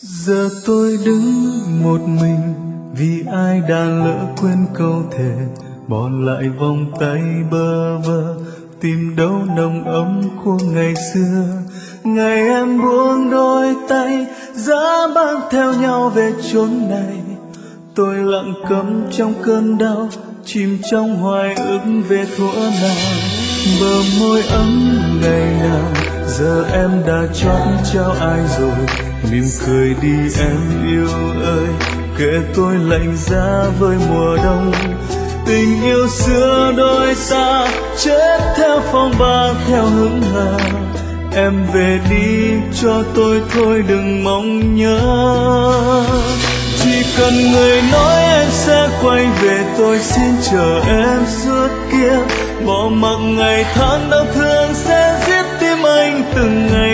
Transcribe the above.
Giờ tôi đứng một mình vì ai đã lỡ quên câu thề, bỏ lại vòng tay bơ vơ tìm đâu nồng ấm của ngày xưa. Ngày em buông đôi tay giá băng theo nhau về chốn này, tôi lặng câm trong cơn đau, chìm trong hoài ức về thuở nào. Bờ môi ấm ngày nào giờ em đã chót trao ai rồi, mỉm cười đi em yêu ơi, kệ tôi lạnh giá với mùa đông. Tình yêu xưa đôi ta chết theo phong ba theo hững hờ, em về đi cho tôi thôi đừng mong nhớ. Chỉ cần người nói em sẽ quay về, tôi xin chờ em suốt kiếp, bỏ mặc ngày tháng đau thương sẽ giết tim anh từng ngày